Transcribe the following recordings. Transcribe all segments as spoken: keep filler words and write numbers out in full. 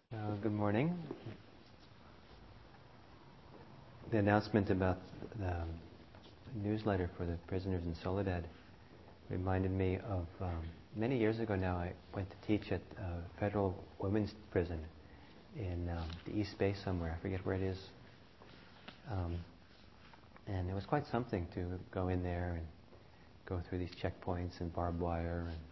Uh, good morning. The announcement about the newsletter for the prisoners in Soledad reminded me of um, many years ago now. I went to teach at uh, Federal Women's Prison in um, the East Bay somewhere. I forget where it is. Um, and it was quite something to go in there and go through these checkpoints and barbed wire and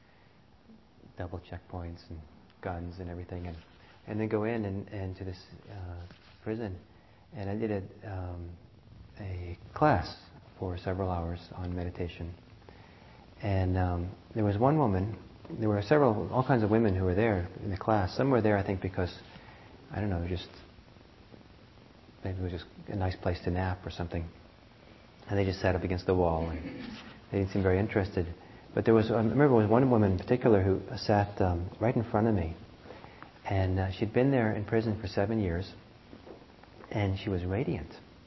double checkpoints and guns and everything, and and then go in and, and to this uh, prison. And I did a, um, a class for several hours on meditation. And um, there was one woman, there were several, all kinds of women who were there in the class. Some were there, I think, because, I don't know, just, maybe it was just a nice place to nap or something. And they just sat up against the wall, and they didn't seem very interested. But there was, I remember there was one woman in particular who sat um, right in front of me. And uh, she'd been there in prison for seven years, and she was radiant.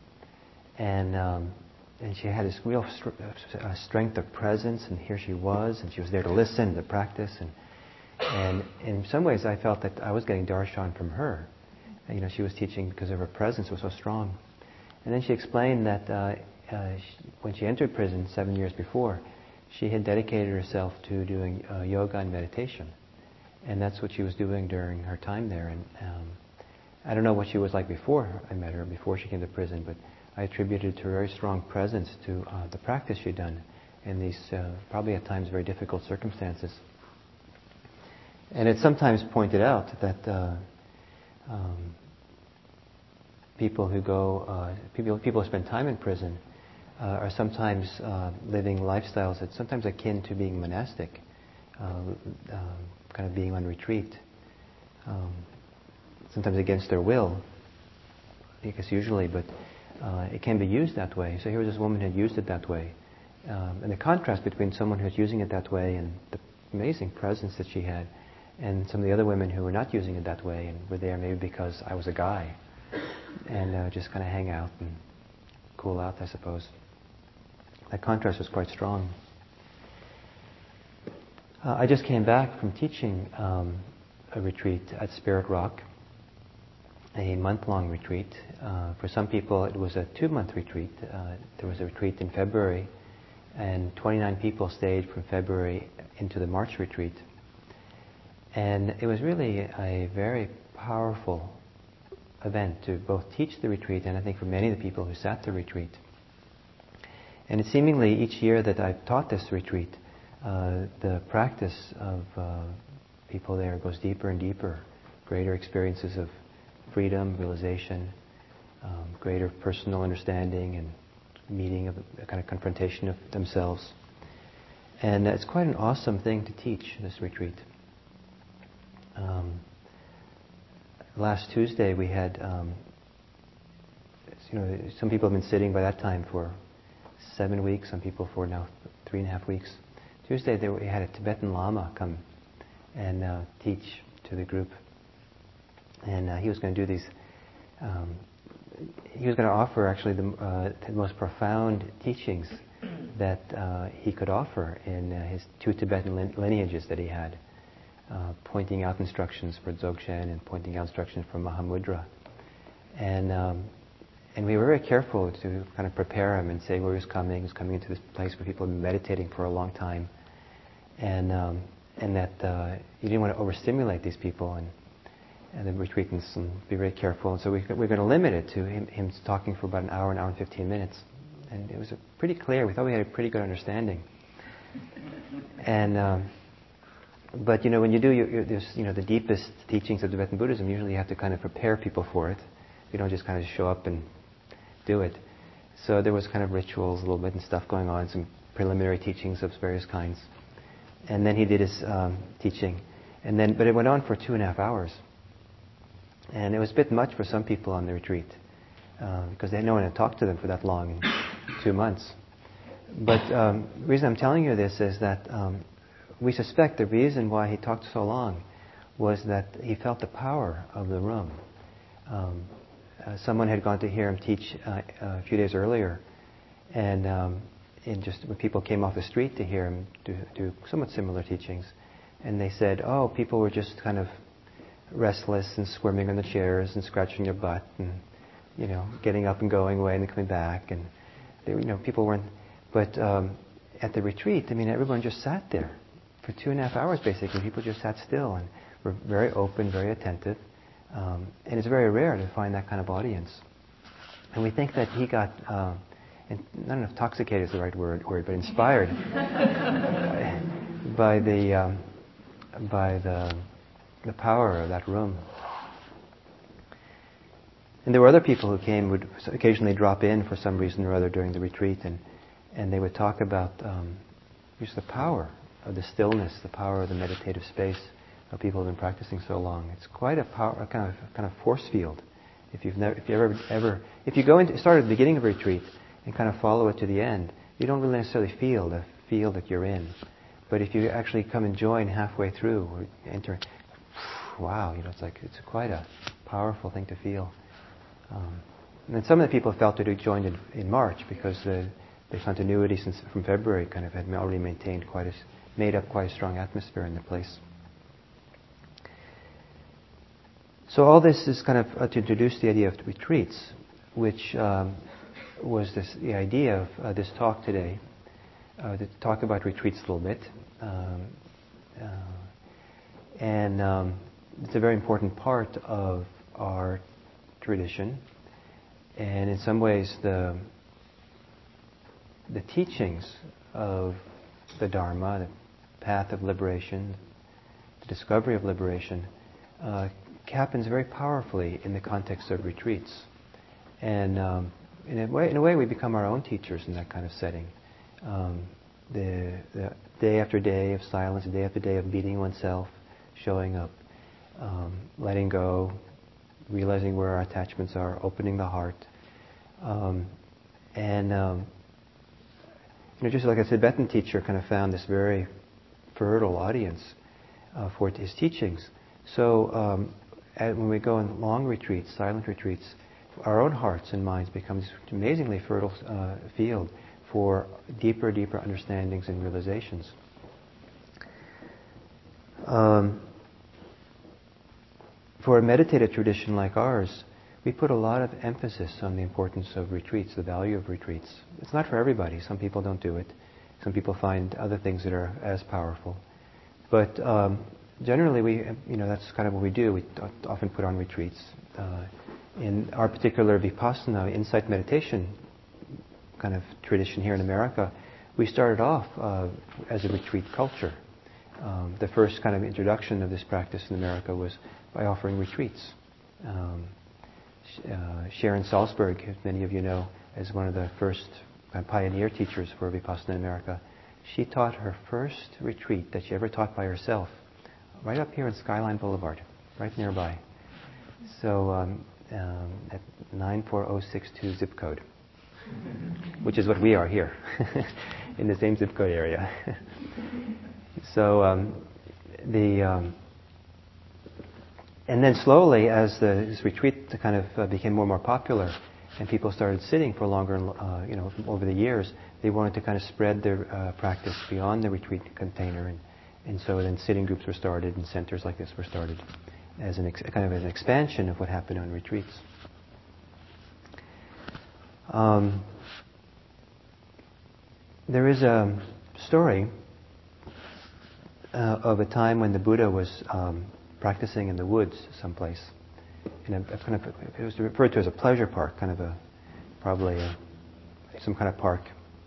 And um, and she had this real str- uh, strength of presence, and here she was, and she was there to listen, to practice. And and in some ways I felt that I was getting darshan from her. And, you know, she was teaching because of her presence was so strong. And then she explained that uh, uh, she, when she entered prison seven years before, she had dedicated herself to doing uh, yoga and meditation. And that's what she was doing during her time there. And um, I don't know what she was like before I met her, before she came to prison, but I attributed to her very strong presence to uh, the practice she'd done in these uh, probably at times very difficult circumstances. And it's sometimes pointed out that uh, um, people who go, uh, people, people who spend time in prison uh, are sometimes uh, living lifestyles that's sometimes akin to being monastic. Uh, um, kind of being on retreat, um, sometimes against their will, I guess usually, but uh, it can be used that way. So here was this woman who had used it that way. Um, and the contrast between someone who's using it that way and the amazing presence that she had, and some of the other women who were not using it that way and were there maybe because I was a guy, and uh, just kind of hang out and cool out, I suppose. That contrast was quite strong. Uh, I just came back from teaching um, a retreat at Spirit Rock, a month-long retreat. Uh, for some people, it was a two-month retreat. Uh, there was a retreat in February, and twenty-nine people stayed from February into the March retreat. And it was really a very powerful event to both teach the retreat and I think for many of the people who sat the retreat. And it seemingly each year that I've taught this retreat, Uh, the practice of uh, people there goes deeper and deeper, greater experiences of freedom, realization, um, greater personal understanding and meeting of a kind of confrontation of themselves. And it's quite an awesome thing to teach, this retreat. Um, last Tuesday we had, um, you know, some people have been sitting by that time for seven weeks, some people for now three and a half weeks. Tuesday they, we had a Tibetan Lama come and uh, teach to the group, and uh, he was going to do these. Um, he was going to offer actually the, uh, the most profound teachings that uh, he could offer in uh, his two Tibetan lin- lineages that he had, uh, pointing out instructions for Dzogchen and pointing out instructions for Mahamudra, and um, and we were very careful to kind of prepare him and say where he was coming. He was coming into this place where people had been meditating for a long time. And um, and that uh, you didn't want to overstimulate these people and, and the retreatants and be very careful. And so we, we're going to limit it to him, him talking for about an hour, an hour and fifteen minutes. And it was pretty clear. We thought we had a pretty good understanding. And um, but you know when you do your, your, this, you know the deepest teachings of Tibetan Buddhism, usually you have to kind of prepare people for it. You don't just kind of show up and do it. So there was kind of rituals a little bit and stuff going on, some preliminary teachings of various kinds. And then he did his um, teaching. And then, but it went on for two and a half hours. And it was a bit much for some people on the retreat, uh, because they had no one to talk to them for that long, in two months. But um, the reason I'm telling you this is that um, we suspect the reason why he talked so long was that he felt the power of the room. Um, Uh, someone had gone to hear him teach uh, a few days earlier, and um, in just when people came off the street to hear him do, do somewhat similar teachings, and they said, "Oh, people were just kind of restless and squirming on the chairs and scratching their butt and, you know, getting up and going away and then coming back. And, they, you know, people weren't... But um, at the retreat, I mean, everyone just sat there for two and a half hours, basically. People just sat still and were very open, very attentive. Um, and it's very rare to find that kind of audience. And we think that he got... Uh, and I don't know if intoxicated is the right word, word but inspired by, by the um, by the the power of that room. And there were other people who came, would occasionally drop in for some reason or other during the retreat, and and they would talk about um, just the power of the stillness, the power of the meditative space of people who have been practicing so long. It's quite a power, a kind of kind of force field. If you've never, if you ever ever, if you go into start at the beginning of a retreat and kind of follow it to the end, you don't really necessarily feel the field that you're in. But if you actually come and join halfway through, or enter, wow, you know, it's like it's quite a powerful thing to feel. Um, and then some of the people felt that they joined in, in March because the, the continuity since from February kind of had already maintained quite a, made up quite a strong atmosphere in the place. So all this is kind of uh, to introduce the idea of retreats, which um, was this, the idea of uh, this talk today, uh, to talk about retreats a little bit. Um, uh, and um, it's a very important part of our tradition. And in some ways, the the teachings of the Dharma, the path of liberation, the discovery of liberation, uh, happens very powerfully in the context of retreats. And um, in a way, in a way, we become our own teachers in that kind of setting. Um, the, the day after day of silence, day after day of meeting oneself, showing up, um, letting go, realizing where our attachments are, opening the heart. Um, and, um, you know, just like a Tibetan teacher kind of found this very fertile audience uh, for his teachings. So um, at, when we go on long retreats, silent retreats, our own hearts and minds become this amazingly fertile uh, field for deeper, deeper understandings and realizations. Um, for a meditative tradition like ours, we put a lot of emphasis on the importance of retreats, the value of retreats. It's not for everybody. Some people don't do it. Some people find other things that are as powerful. But um, generally, we, you know, that's kind of what we do. We often put on retreats. Uh, in our particular Vipassana, insight meditation kind of tradition here in America, we started off uh, as a retreat culture. Um, the first kind of introduction of this practice in America was by offering retreats. Um, uh, Sharon Salzberg, as many of you know, as one of the first uh, pioneer teachers for Vipassana in America, she taught her first retreat that she ever taught by herself right up here in Skyline Boulevard, right nearby. So um, um, at nine four zero six two zip code, which is what we are here, in the same zip code area. So um, the um, and then slowly, as the, this retreat kind of uh, became more and more popular, and people started sitting for longer, uh, you know, over the years, they wanted to kind of spread their uh, practice beyond the retreat container, and, and so then sitting groups were started, and centers like this were started, as an ex- kind of an expansion of what happened on retreats. Um, there is a story uh, of a time when the Buddha was um, practicing in the woods someplace, in a, a kind of, it was referred to as a pleasure park, kind of a, probably a, some kind of park,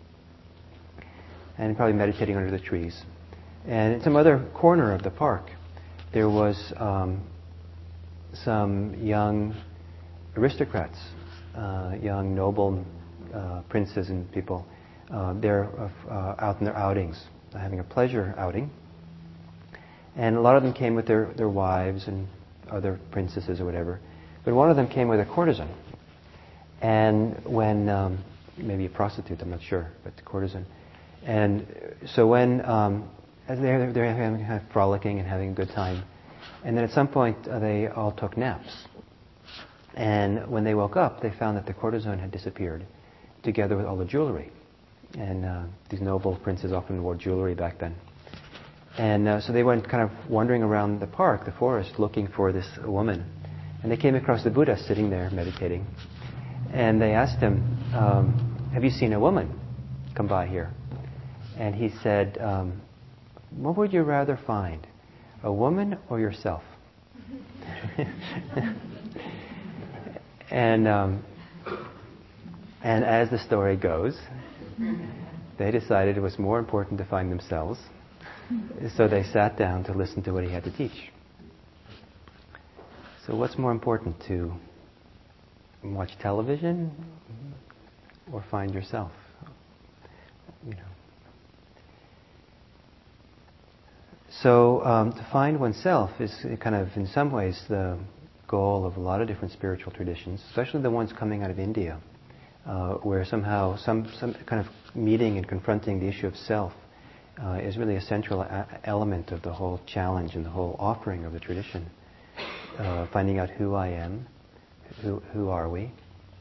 and probably meditating under the trees. And in some other corner of the park, there was um, some young aristocrats, uh, young noble uh, princes and people. Uh, they're uh, out in their outings, having a pleasure outing. And a lot of them came with their, their wives and other princesses or whatever. But one of them came with a courtesan. And when, um, maybe a prostitute, I'm not sure, but a courtesan. And so when, um, as they're, they're having, kind of frolicking and having a good time, and then at some point uh, they all took naps. And when they woke up, they found that the courtesan had disappeared, together with all the jewelry. And uh, these noble princes often wore jewelry back then. And uh, so they went kind of wandering around the park, the forest, looking for this woman. And they came across the Buddha sitting there meditating. And they asked him, um, have you seen a woman come by here? And he said, um, what would you rather find, a woman or yourself? and um, and as the story goes, they decided it was more important to find themselves. So they sat down to listen to what he had to teach. So what's more important, to watch television or find yourself? You know. So um, to find oneself is kind of, in some ways, the goal of a lot of different spiritual traditions, especially the ones coming out of India, uh, where somehow some, some kind of meeting and confronting the issue of self uh, is really a central a- element of the whole challenge and the whole offering of the tradition. Uh, finding out who I am, who, who are we,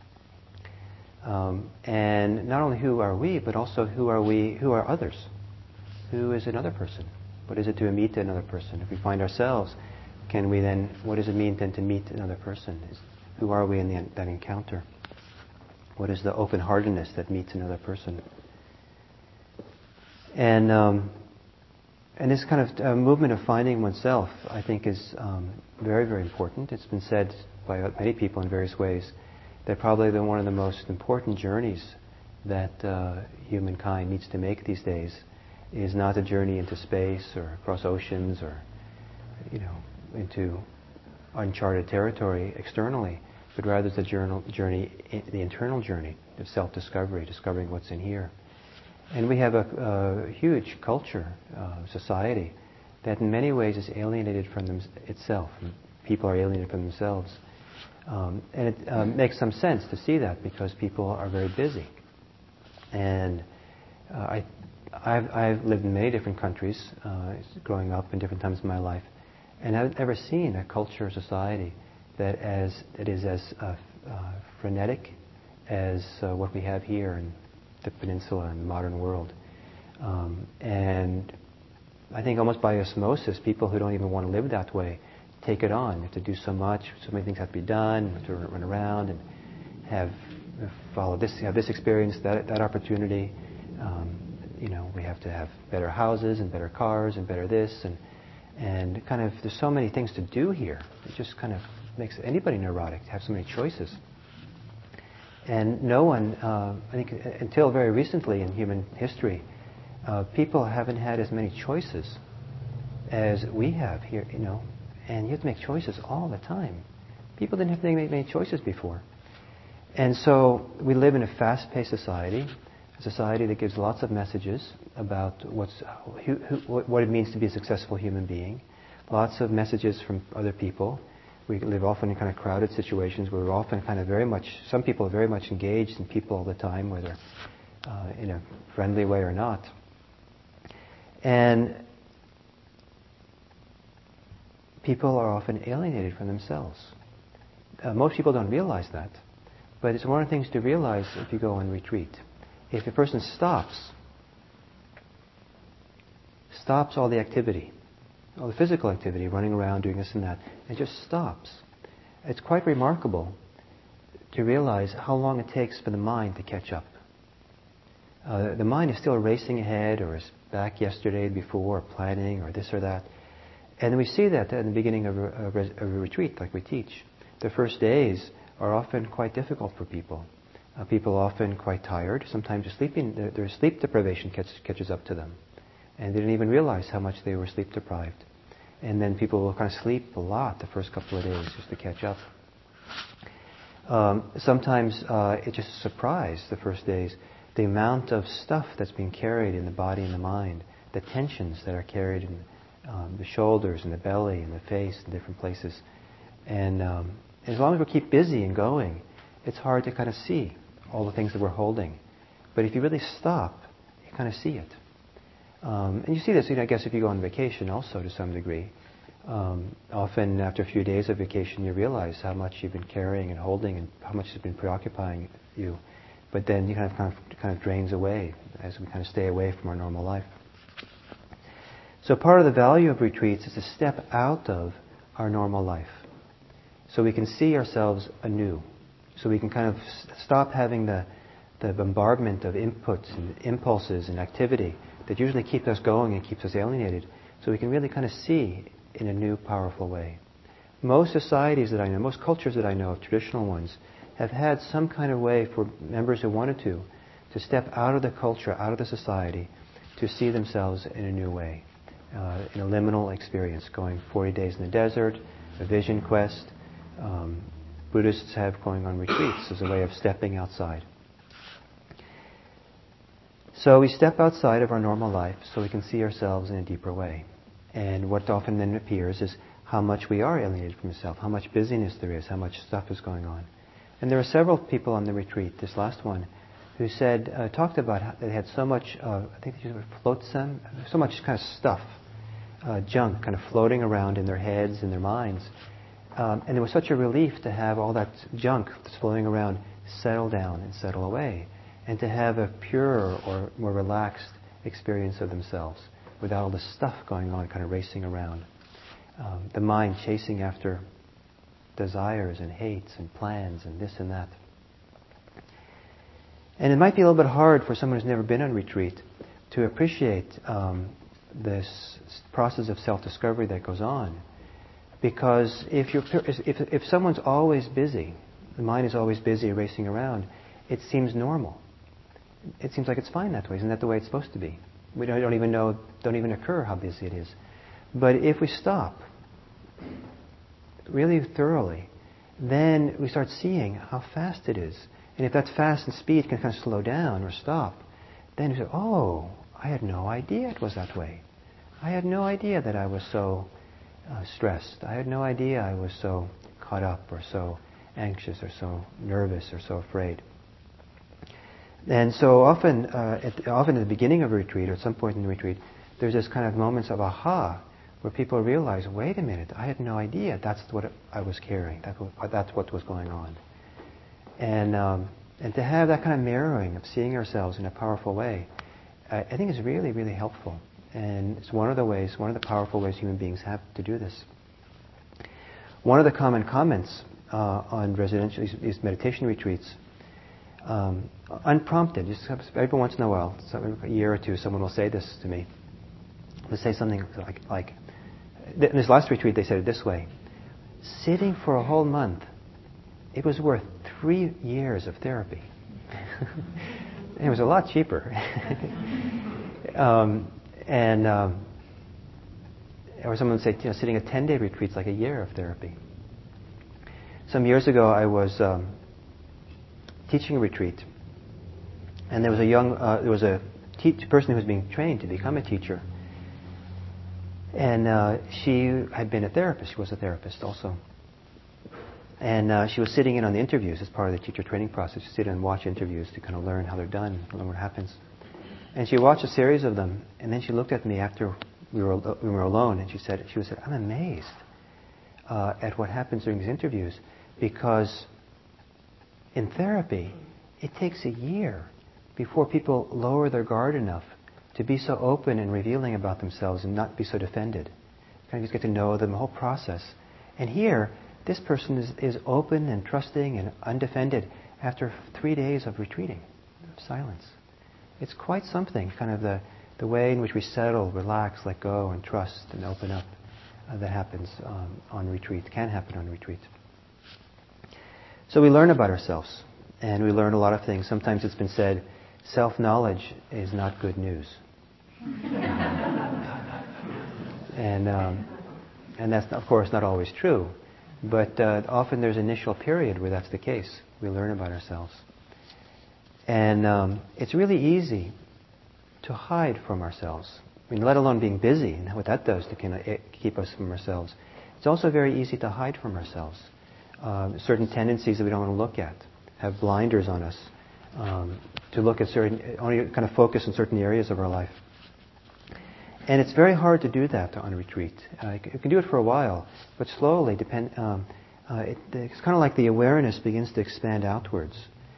um, and not only who are we, but also who are we, who are others, who is another person. What is it to meet another person? If we find ourselves, can we then, what does it mean then to meet another person? Is, who are we in the, that encounter? What is the open-heartedness that meets another person? And um, and this kind of uh, movement of finding oneself, I think, is um, very, very important. It's been said by many people in various ways that probably the, one of the most important journeys that uh, humankind needs to make these days is not a journey into space or across oceans or, you know, into uncharted territory externally, but rather the journal, journey, the internal journey of self-discovery, discovering what's in here. And we have a, a huge culture, uh, society, that in many ways is alienated from them, itself. People are alienated from themselves. Um, and it uh, makes some sense to see that because people are very busy. And uh, I, I've, I've lived in many different countries, uh, growing up in different times of my life, and I've never seen a culture or society that as that is as uh, uh, frenetic as uh, what we have here in the peninsula and the modern world. Um, and I think almost by osmosis, people who don't even want to live that way take it on. You have to do so much, so many things have to be done, you have to run around and have follow this, have this experience, that that opportunity. Um, you know, we have to have better houses and better cars and better this and and kind of there's so many things to do here. It just kind of makes anybody neurotic to have so many choices. And no one, uh, I think, until very recently in human history, uh, people haven't had as many choices as we have here. You know, and you have to make choices all the time. People didn't have to make many choices before. And so we live in a fast-paced society, a society that gives lots of messages about what's, who, who, what it means to be a successful human being, lots of messages from other people. We live often in kind of crowded situations where we're often kind of very much, some people are very much engaged in people all the time, whether uh, in a friendly way or not. And people are often alienated from themselves. Uh, most people don't realize that. But it's one of the things to realize if you go on retreat. If a person stops, stops all the activity, all the physical activity, running around, doing this and that, and just stops, it's quite remarkable to realize how long it takes for the mind to catch up. Uh, the mind is still racing ahead, or is back yesterday, before, or planning, or this or that. And we see that at the beginning of a, of a retreat, like we teach. The first days are often quite difficult for people. Uh, people are often quite tired. Sometimes their, sleeping, their, their sleep deprivation catch, catches up to them. And they didn't even realize how much they were sleep deprived. And then people will kind of sleep a lot the first couple of days just to catch up. Um, sometimes uh, it's just a surprise the first days, the amount of stuff that's being carried in the body and the mind, the tensions that are carried in um, the shoulders and the belly and the face and different places. And um, as long as we keep busy and going, it's hard to kind of see all the things that we're holding. But if you really stop, you kind of see it. Um, and you see this, you know, I guess, if you go on vacation also to some degree. Um, often after a few days of vacation, you realize how much you've been carrying and holding and how much has been preoccupying you. But then you kind of, kind of kind of drains away as we kind of stay away from our normal life. So part of the value of retreats is to step out of our normal life, so we can see ourselves anew, so we can kind of stop having the, the bombardment of inputs and impulses and activity that usually keep us going and keeps us alienated, so we can really kind of see in a new, powerful way. Most societies that I know, most cultures that I know, traditional ones, have had some kind of way for members who wanted to, to step out of the culture, out of the society, to see themselves in a new way, uh, in a liminal experience, going forty days in the desert, a vision quest. Um, Buddhists have going on retreats as a way of stepping outside. So we step outside of our normal life so we can see ourselves in a deeper way. And what often then appears is how much we are alienated from self, how much busyness there is, how much stuff is going on. And there were several people on the retreat, this last one, who said, uh, talked about how they had so much, uh, I think they used the word flotsam, so much kind of stuff, uh, junk kind of floating around in their heads and their minds. Um, and it was such a relief to have all that junk that's floating around settle down and settle away, and to have a purer or more relaxed experience of themselves without all the stuff going on, kind of racing around. Um, the mind chasing after desires and hates and plans and this and that. And it might be a little bit hard for someone who's never been on retreat to appreciate um, this process of self-discovery that goes on. Because if, you're, if, if someone's always busy, the mind is always busy racing around, it seems normal. It seems like it's fine that way. Isn't that the way it's supposed to be? We don't, don't even know, don't even occur how busy it is. But if we stop really thoroughly, then we start seeing how fast it is. And if that fast and speed can kind of slow down or stop, then you say, oh, I had no idea it was that way. I had no idea that I was so uh, stressed. I had no idea I was so caught up or so anxious or so nervous or so afraid. And so often, uh, at, often at the beginning of a retreat or at some point in the retreat, there's this kind of moments of aha, where people realize, wait a minute, I had no idea that's what I was carrying. That was, that's what was going on. And um, and to have that kind of mirroring of seeing ourselves in a powerful way, I, I think is really, really helpful. And it's one of the ways, one of the powerful ways human beings have to do this. One of the common comments uh, on residential, these, these meditation retreats, um, unprompted, just every once in a while, a year or two, someone will say this to me. They'll say something like, like, in this last retreat they said it this way: sitting for a whole month, it was worth three years of therapy. It was a lot cheaper. um, and um, or someone would say, you know, sitting a ten-day retreat's like a year of therapy. Some years ago, I was um, teaching a retreat, and there was a young, uh, there was a te- person who was being trained to become a teacher. And uh, she had been a therapist. She was a therapist also. And uh, she was sitting in on the interviews as part of the teacher training process. She sit and watch interviews to kind of learn how they're done, learn what happens. And she watched a series of them, and then she looked at me after we were we were alone, and she said, "She was, I'm amazed uh, at what happens during these interviews, because in therapy, it takes a year before people lower their guard enough to be so open and revealing about themselves and not be so defended. Kind of just get to know them, the whole process. And here, this person is, is open and trusting and undefended after three days of retreating, of silence. It's quite something, kind of the, the way in which we settle, relax, let go, and trust and open up uh, that happens um, on retreat, can happen on retreat. So we learn about ourselves, and we learn a lot of things. Sometimes it's been said, self-knowledge is not good news. and um, and that's, of course, not always true. But uh, often there's an initial period where that's the case. We learn about ourselves. And um, it's really easy to hide from ourselves. I mean, let alone being busy and what that does to kind of keep us from ourselves. It's also very easy to hide from ourselves. Uh, certain tendencies that we don't want to look at have blinders on us um, to look at certain, only kind of focus on certain areas of our life. And it's very hard to do that on a retreat. Uh, you can do it for a while, but slowly, depend. Um, uh, it, it's kind of like the awareness begins to expand outwards.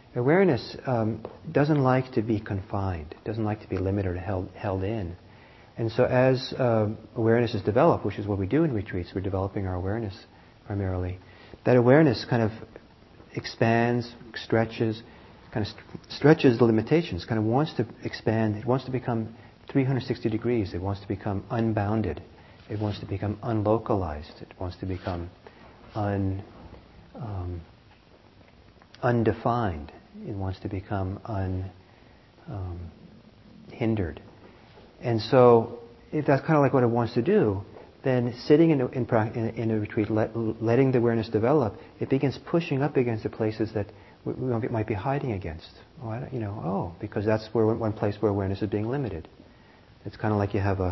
Awareness um, doesn't like to be confined, doesn't like to be limited or held, held in. And so as uh, awareness is developed, which is what we do in retreats, we're developing our awareness primarily, that awareness kind of expands, stretches, kind of st- stretches the limitations, kind of wants to expand, it wants to become three hundred sixty degrees, it wants to become unbounded, it wants to become unlocalized, it wants to become un, um, undefined, it wants to become unhindered. Um, and so, if that's kind of like what it wants to do, then sitting in a, in, in, in a retreat, let, letting the awareness develop, it begins pushing up against the places that we, we might be hiding against. Oh, I don't, you know, oh, because that's where one place where awareness is being limited. It's kind of like you have a,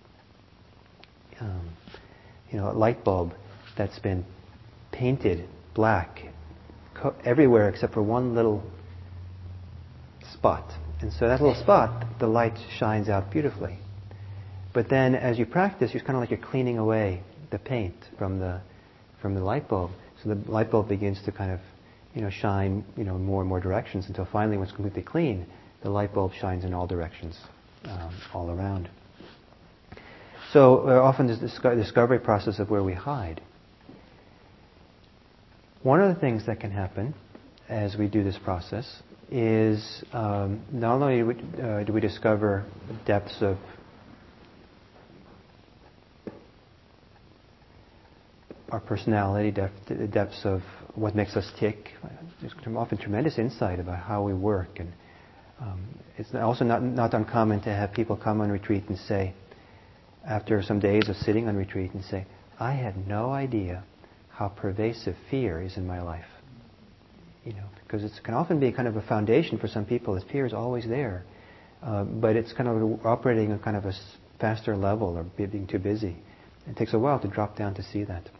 um, you know, a light bulb that's been painted black co- everywhere except for one little spot. And so that little spot, the light shines out beautifully. But then as you practice, it's kind of like you're cleaning away the paint from the from the light bulb. So the light bulb begins to kind of, you know, shine, you know, more and more directions until finally when it's completely clean, the light bulb shines in all directions, um, all around. So uh, often this disco- discovery process of where we hide. One of the things that can happen as we do this process is um, not only do we, uh, do we discover depths of our personality, depth, the depths of what makes us tick. There's often tremendous insight about how we work, and um, it's also not not uncommon to have people come on retreat and say, after some days of sitting on retreat, and say, "I had no idea how pervasive fear is in my life." You know, because it can often be kind of a foundation for some people. That fear is always there, uh, but it's kind of operating on kind of a faster level or being too busy. It takes a while to drop down to see that.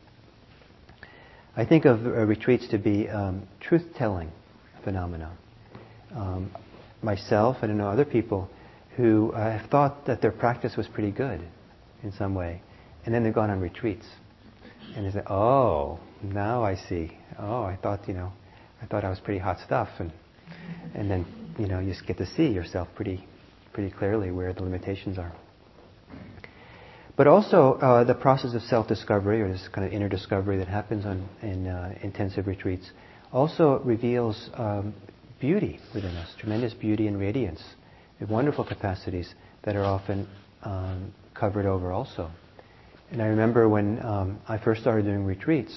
I think of uh, retreats to be um, truth-telling phenomena. Um, myself, and I know other people who uh, have thought that their practice was pretty good in some way, and then they've gone on retreats, and they say, "Oh, now I see. Oh, I thought, you know, I thought I was pretty hot stuff," and and then, you know, you just get to see yourself pretty pretty clearly where the limitations are. But also, uh, the process of self-discovery, or this kind of inner discovery that happens on, in uh, intensive retreats, also reveals um, beauty within us, tremendous beauty and radiance, and wonderful capacities that are often um, covered over also. And I remember when um, I first started doing retreats,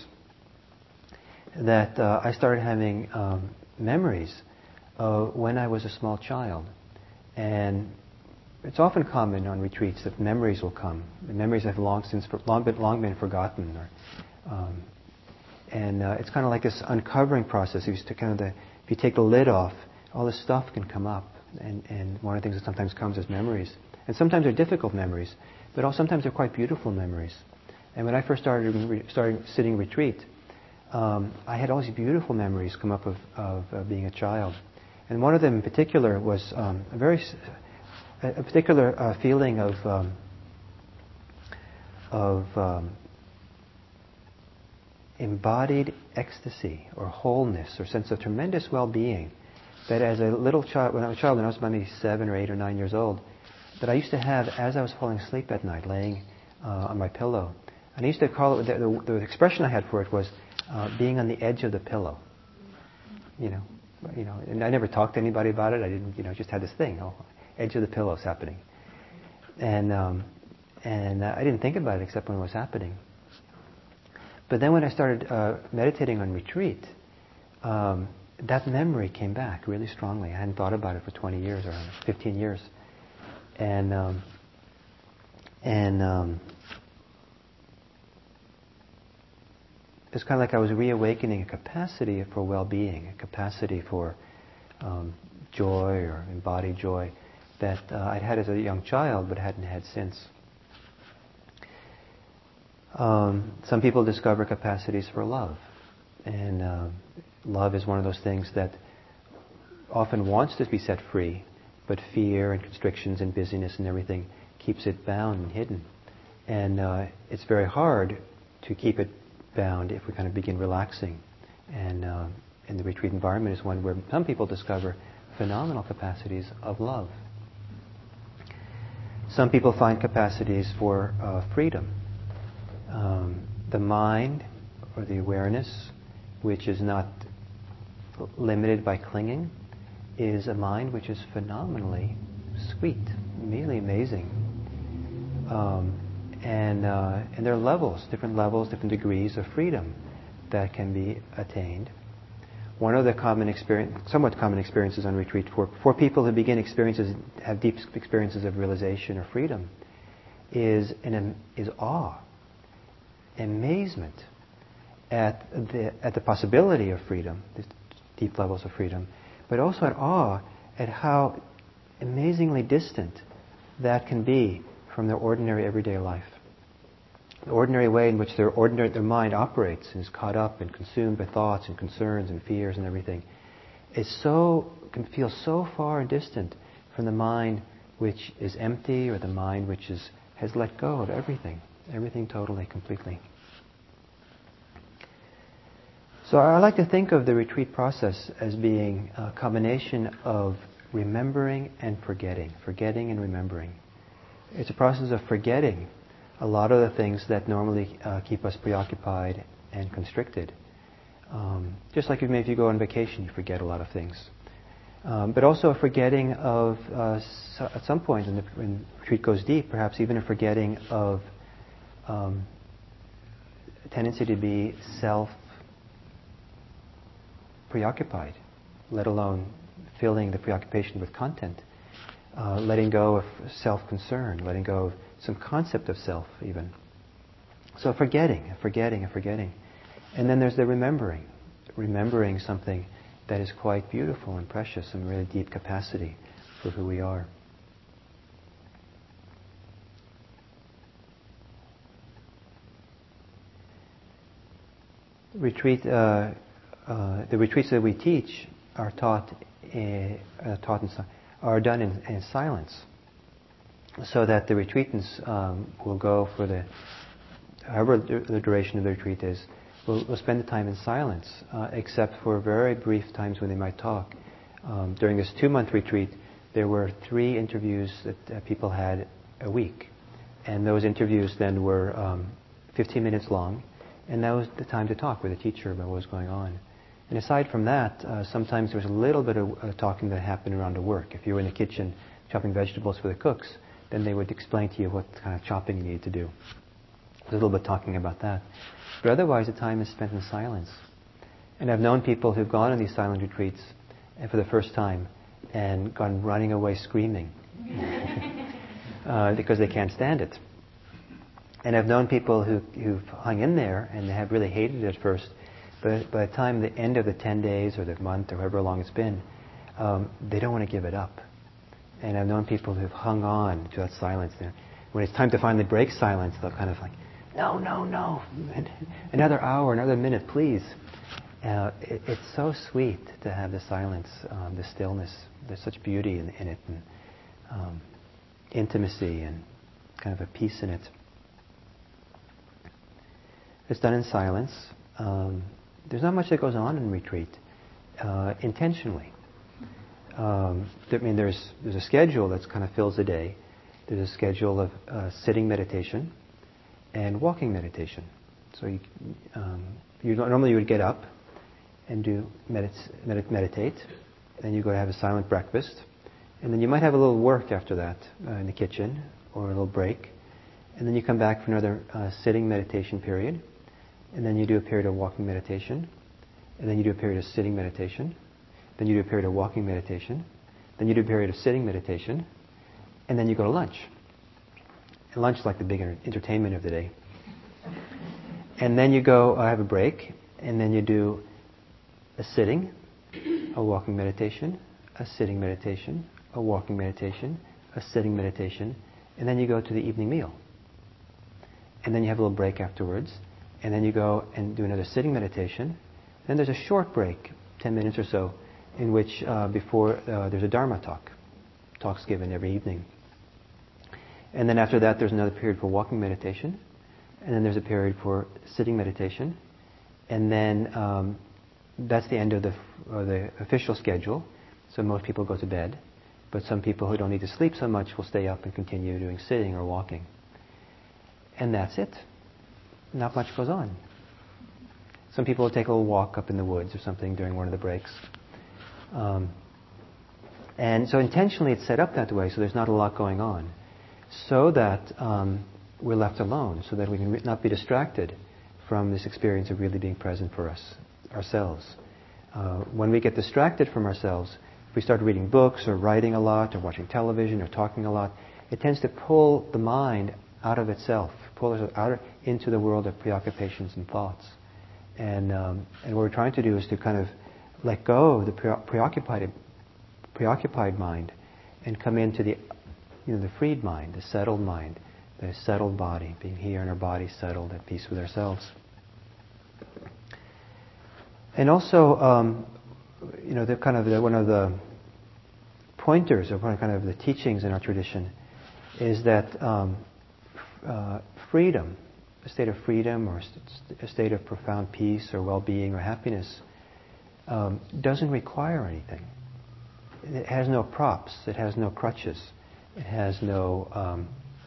that uh, I started having um, memories of when I was a small child. And it's often common on retreats that memories will come. The memories have long since long been, long been forgotten. Or, um, and uh, it's kind of like this uncovering process. If you, to kind of the, if you take the lid off, all this stuff can come up. And, and one of the things that sometimes comes is memories. And sometimes they're difficult memories, but also sometimes they're quite beautiful memories. And when I first started re- started sitting retreat, um, I had all these beautiful memories come up of, of uh, being a child. And one of them in particular was um, a very a particular uh, feeling of um, of um, embodied ecstasy or wholeness or sense of tremendous well-being that as a little child, when I was a child, when I was maybe seven or eight or nine years old, that I used to have as I was falling asleep at night, laying uh, on my pillow. And I used to call it, the, the, the expression I had for it was uh, being on the edge of the pillow. You know, you know, and I never talked to anybody about it. I didn't, you know, just had this thing. Oh, edge of the pillow is happening, and um, and uh, I didn't think about it except when it was happening. But then when I started uh, meditating on retreat, um, that memory came back really strongly. I hadn't thought about it for twenty years or fifteen years, and um, and um, it's kind of like I was reawakening a capacity for well-being, a capacity for um, joy or embodied joy that uh, I'd had as a young child but hadn't had since. Um, some people discover capacities for love. And uh, love is one of those things that often wants to be set free, but fear and constrictions and busyness and everything keeps it bound and hidden. And uh, it's very hard to keep it bound if we kind of begin relaxing. And uh, in the retreat environment is one where some people discover phenomenal capacities of love. Some people find capacities for uh, freedom. Um, the mind, or the awareness, which is not limited by clinging, is a mind which is phenomenally sweet, really amazing. Um, and, uh, and there are levels, different levels, different degrees of freedom that can be attained. One of the common experience, somewhat common experiences on retreat for, for people who begin experiences, have deep experiences of realization or freedom, is an, is awe, amazement at the at the possibility of freedom, these deep levels of freedom, but also at awe at how amazingly distant that can be from their ordinary everyday life. The ordinary way in which their ordinary their mind operates and is caught up and consumed by thoughts and concerns and fears and everything is so can feel so far and distant from the mind which is empty, or the mind which is has let go of everything, everything totally, completely. So I like to think of the retreat process as being a combination of remembering and forgetting, forgetting and remembering. It's a process of forgetting a lot of the things that normally uh, keep us preoccupied and constricted. Um, just like if, maybe if you go on vacation, you forget a lot of things. Um, but also a forgetting of, uh, so at some point when the when retreat goes deep, perhaps even a forgetting of um, a tendency to be self preoccupied, let alone filling the preoccupation with content. Uh, letting go of self-concern, letting go of some concept of self even. So forgetting, forgetting, forgetting. And then there's the remembering. Remembering something that is quite beautiful and precious, some really deep capacity for who we are. Retreat, uh, uh, the retreats that we teach are taught, uh, taught in are done in, in silence, so that the retreatants um, will go for the, however the duration of the retreat is, will, will spend the time in silence, uh, except for very brief times when they might talk. Um, during this two-month retreat, there were three interviews that uh, people had a week, and those interviews then were um, fifteen minutes long, and that was the time to talk with the teacher about what was going on. And aside from that, uh, sometimes there was a little bit of uh, talking that happened around the work. If you were in the kitchen chopping vegetables for the cooks, then they would explain to you what kind of chopping you needed to do. There's a little bit talking about that. But otherwise, the time is spent in silence. And I've known people who've gone on these silent retreats for the first time and gone running away screaming uh, because they can't stand it. And I've known people who, who've hung in there and they have really hated it at first. But by the time the end of the ten days or the month or however long it's been, um, they don't want to give it up. And I've known people who've hung on to that silence. When it's time to finally break silence, they'll kind of like, no, no, no, another hour, another minute, please. Uh, it, it's so sweet to have the silence, um, the stillness. There's such beauty in, in it, and um, intimacy, and kind of a peace in it. It's done in silence. Um, There's not much that goes on in retreat, uh, intentionally. Um, I mean, there's there's a schedule that kind of fills the day. There's a schedule of uh, sitting meditation and walking meditation. So you, um, you normally you would get up and do medit- medit- meditate, and then you go to have a silent breakfast, and then you might have a little work after that uh, in the kitchen or a little break, and then you come back for another uh, sitting meditation period. And then you do a period of walking meditation. And then you do a period of sitting meditation. Then you do a period of walking meditation. Then you do a period of sitting meditation. And then you go to lunch. And lunch is like the big entertainment of the day. And then you go uh, have a break. And then you do a sitting, a walking meditation, a sitting meditation, a walking meditation, a sitting meditation. And then you go to the evening meal. And then you have a little break afterwards. And then you go and do another sitting meditation. Then there's a short break, ten minutes or so, in which uh, before uh, there's a Dharma talk. Talks given every evening. And then after that there's another period for walking meditation. And then there's a period for sitting meditation. And then um, that's the end of the, uh, the official schedule. So most people go to bed. But some people who don't need to sleep so much will stay up and continue doing sitting or walking. And that's it. Not much goes on. Some people will take a little walk up in the woods or something during one of the breaks. Um, and so intentionally it's set up that way so there's not a lot going on. So that um, we're left alone, so that we can re- not be distracted from this experience of really being present for us, ourselves. Uh, when we get distracted from ourselves, if we start reading books or writing a lot or watching television or talking a lot, it tends to pull the mind out of itself, pull us out into the world of preoccupations and thoughts. And um, and what we're trying to do is to kind of let go of the pre- preoccupied preoccupied mind and come into the you know the freed mind, the settled mind, the settled body, being here in our body, settled at peace with ourselves. And also, um, you know, the kind of the, one of the pointers or one of kind of the teachings in our tradition is that um, uh, freedom, a state of freedom or a state of profound peace or well-being or happiness, um, doesn't require anything. It has no props. It has no crutches. It has no, um,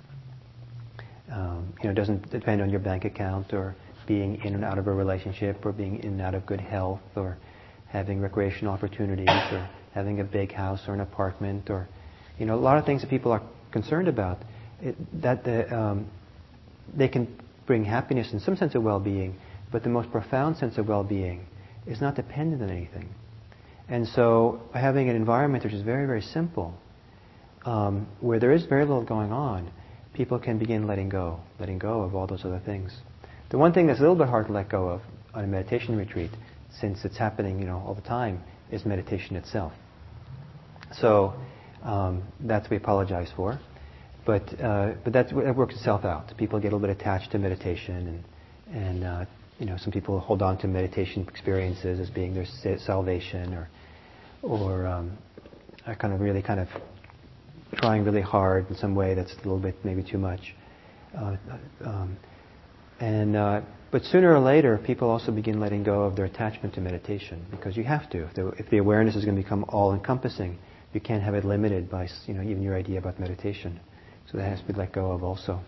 um, you know, it doesn't depend on your bank account or being in and out of a relationship or being in and out of good health or having recreational opportunities or having a big house or an apartment or, you know, a lot of things that people are concerned about. It, that the, um, they can bring happiness and some sense of well-being, but the most profound sense of well-being is not dependent on anything. And so having an environment which is very, very simple, um, where there is very little going on, people can begin letting go, letting go of all those other things. The one thing that's a little bit hard to let go of on a meditation retreat, since it's happening, you know, all the time, is meditation itself. So um, that's what we apologize for. But uh, but that's, that works itself out. People get a little bit attached to meditation, and and uh, you know some people hold on to meditation experiences as being their salvation, or or um, are kind of really kind of trying really hard in some way that's a little bit maybe too much. Uh, um, and uh, but sooner or later, people also begin letting go of their attachment to meditation, because you have to. If the, if the awareness is going to become all-encompassing, you can't have it limited by you know even your idea about meditation. So that has to be let go of also.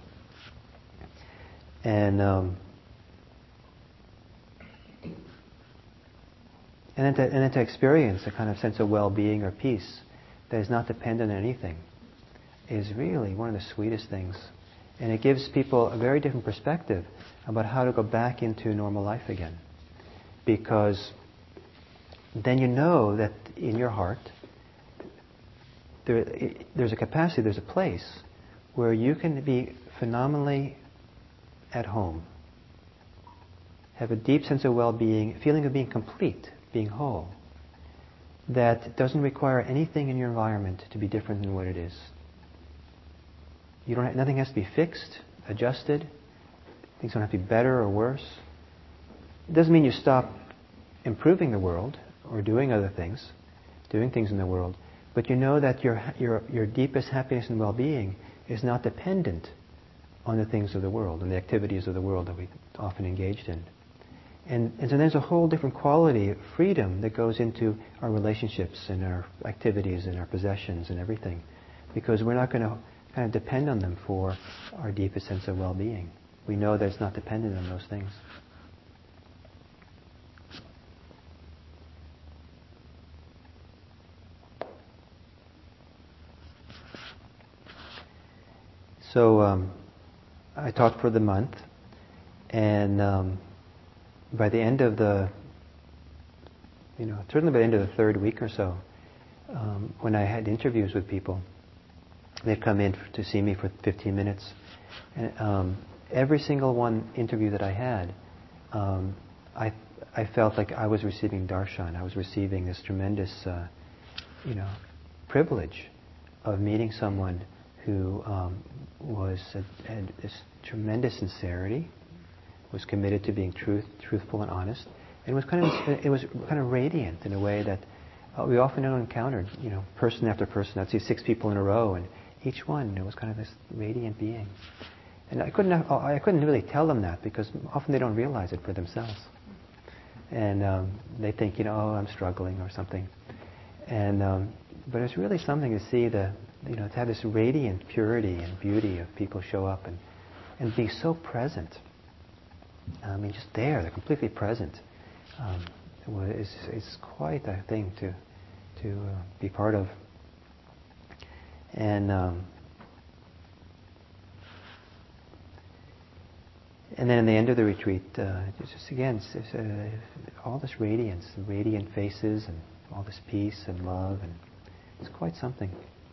And um, and then to, and then to experience a kind of sense of well-being or peace that is not dependent on anything is really one of the sweetest things. And it gives people a very different perspective about how to go back into normal life again. Because then you know that in your heart there, there's a capacity, there's a place where you can be phenomenally at home, have a deep sense of well-being, feeling of being complete, being whole, that doesn't require anything in your environment to be different than what it is. You don't have, nothing has to be fixed, adjusted. Things don't have to be better or worse. It doesn't mean you stop improving the world or doing other things, doing things in the world, but you know that your your your deepest happiness and well-being is not dependent on the things of the world and the activities of the world that we often engaged in. And, and so there's a whole different quality of freedom that goes into our relationships and our activities and our possessions and everything, because we're not going to kind of depend on them for our deepest sense of well-being. We know that it's not dependent on those things. So um, I taught for the month, and um, by the end of the, you know, certainly by the end of the third week or so, um, when I had interviews with people, they'd come in to see me for fifteen minutes, and um, every single one interview that I had, um, I I felt like I was receiving darshan. I was receiving this tremendous, uh, you know, privilege of meeting someone who um, was had this tremendous sincerity, was committed to being truth, truthful and honest, and was kind of it was kind of radiant in a way that uh, we often don't encounter. You know, person after person, I'd see six people in a row, and each one it was kind of this radiant being. And I couldn't I couldn't really tell them that, because often they don't realize it for themselves, and um, they think, you know, oh, I'm struggling or something. And um, but it's really something to see the, you know, to have this radiant purity and beauty of people show up and, and be so present. I mean, just there, they're completely present. Um, it's, it's quite a thing to to uh, be part of. And um, and then in the end of the retreat, uh, it's just again, it's, it's, uh, all this radiance, the radiant faces, and all this peace and love, and it's quite something.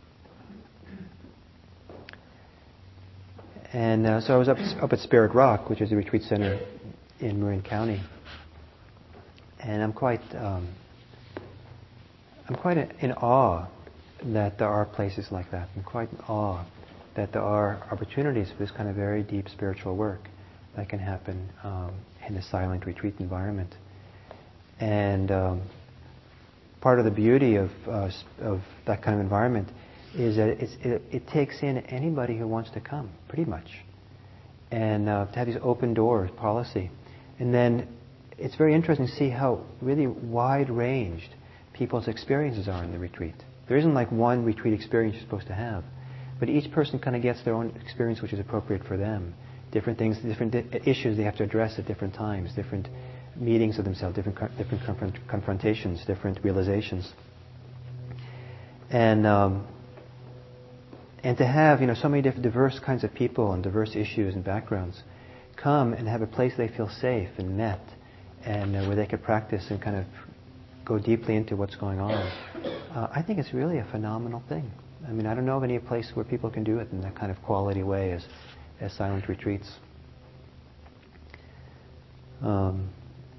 And uh, so I was up up at Spirit Rock, which is a retreat center in Marin County, and I'm quite um, I'm quite in awe that there are places like that. I'm quite in awe that there are opportunities for this kind of very deep spiritual work that can happen um, in a silent retreat environment. And um, part of the beauty of uh, of that kind of environment is that it's, it, it takes in anybody who wants to come, pretty much. And uh, to have these open doors policy. And then it's very interesting to see how really wide-ranged people's experiences are in the retreat. There isn't like one retreat experience you're supposed to have. But each person kind of gets their own experience which is appropriate for them. Different things, different di- issues they have to address at different times, different meetings of themselves, different, co- different confront- confrontations, different realizations. And... Um, And to have, you know, so many different, diverse kinds of people and diverse issues and backgrounds come and have a place they feel safe and met, and uh, where they could practice and kind of go deeply into what's going on. Uh, I think it's really a phenomenal thing. I mean, I don't know of any place where people can do it in that kind of quality way as, as silent retreats. Um,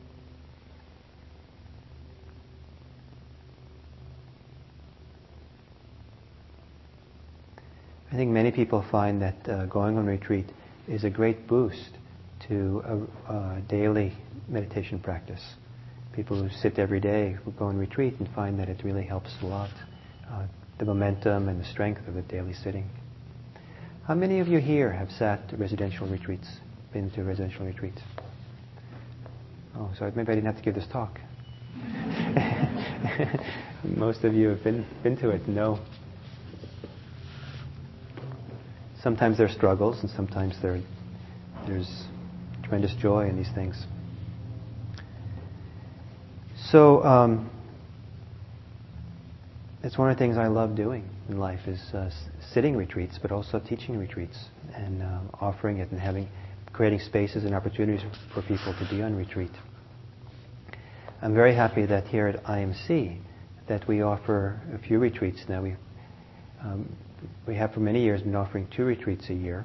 I think many people find that uh, going on retreat is a great boost to a, a daily meditation practice. People who sit every day who go on retreat and find that it really helps a lot, uh, the momentum and the strength of the daily sitting. How many of you here have sat residential retreats, been to residential retreats? Oh, so maybe I didn't have to give this talk. Most of you have been, been to it, know. Sometimes there are struggles, and sometimes there, there's tremendous joy in these things. So, um, it's one of the things I love doing in life is uh, sitting retreats, but also teaching retreats and uh, offering it and having, creating spaces and opportunities for people to be on retreat. I'm very happy that here at I M C that we offer a few retreats now. We um, We have for many years been offering two retreats a year.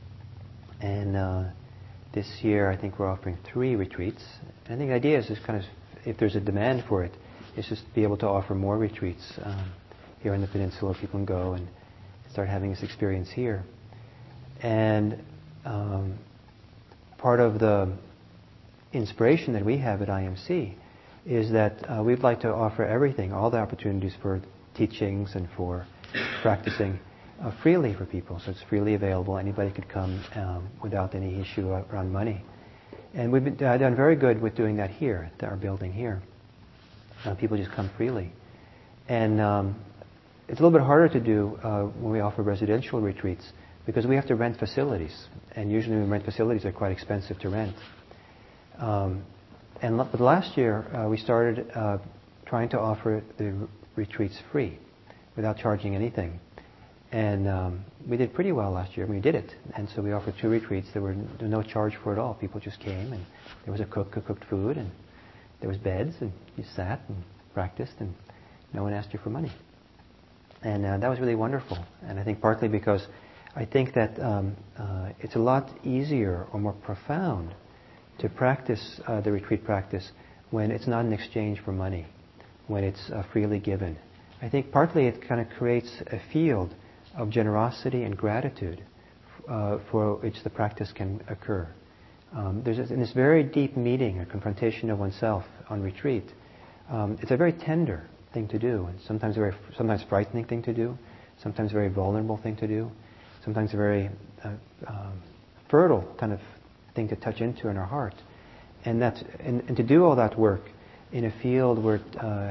And uh, this year I think we're offering three retreats. And I think the idea is just kind of, if there's a demand for it, is just to be able to offer more retreats um, here in the peninsula. People can go and start having this experience here. And um, part of the inspiration that we have at I M C is that uh, we'd like to offer everything, all the opportunities for teachings and for practicing uh, freely for people. So it's freely available. Anybody could come um, without any issue around money. And we've been, uh, done very good with doing that here, at our building here. Uh, people just come freely. And um, it's a little bit harder to do uh, when we offer residential retreats because we have to rent facilities. And usually when we rent facilities, they're quite expensive to rent. Um, and l- but last year, uh, we started uh, trying to offer the r- retreats free, without charging anything. And um, we did pretty well last year. We did it. And so we offered two retreats. There were n- no charge for it all. People just came, and there was a cook who cooked food, and there was beds, and you sat and practiced, and no one asked you for money. And uh, that was really wonderful. And I think partly because I think that um, uh, it's a lot easier or more profound to practice uh, the retreat practice when it's not in exchange for money, when it's uh, freely given. I think partly it kind of creates a field of generosity and gratitude uh, for which the practice can occur. Um, there's this, in this very deep meeting, a confrontation of oneself on retreat. Um, it's a very tender thing to do, and sometimes a very sometimes frightening thing to do, sometimes a very vulnerable thing to do, sometimes a very uh, um, fertile kind of thing to touch into in our heart, and that's and, and to do all that work in a field where uh,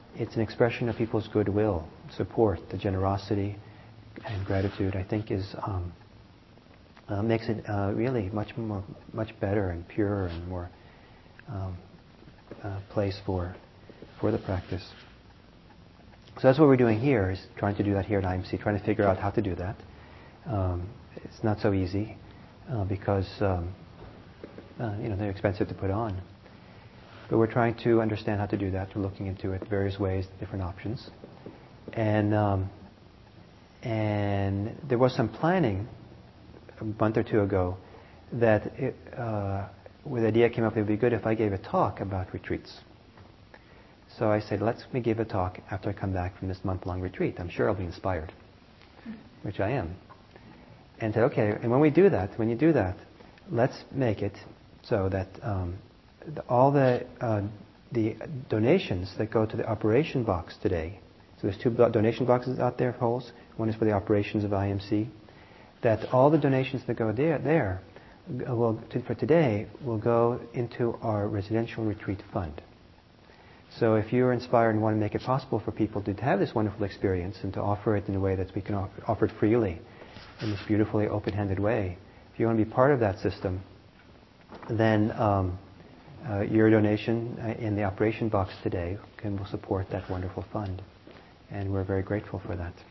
it's an expression of people's goodwill, support, the generosity and gratitude. I think is um, uh, makes it uh, really much more, much better and purer and more um, uh, place for for the practice. So that's what we're doing here, is trying to do that here at I M C, trying to figure out how to do that. Um, it's not so easy uh, because um, uh, you know they're expensive to put on. But we're trying to understand how to do that. We're looking into it various ways, different options. And um, and there was some planning a month or two ago that it, uh, where the idea came up, it would be good if I gave a talk about retreats. So I said, let's me give a talk after I come back from this month-long retreat. I'm sure I'll be inspired, which I am. And said, okay, and when we do that, when you do that, let's make it so that um, the, all the uh, the donations that go to the operation box today, so there's two donation boxes out there, holes. One is for the operations of I M C. That all the donations that go there, there will, to, for today, will go into our residential retreat fund. So if you're inspired and want to make it possible for people to have this wonderful experience and to offer it in a way that we can offer it freely, in this beautifully open-handed way, if you want to be part of that system, then um, uh, your donation in the operation box today can will support that wonderful fund. And we're very grateful for that.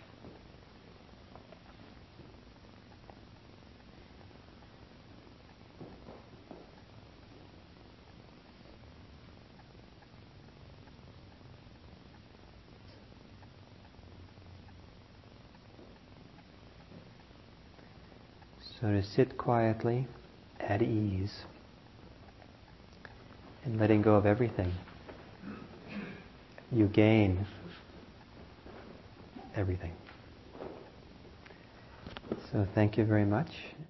So to sit quietly, at ease, and letting go of everything, you gain everything. So thank you very much.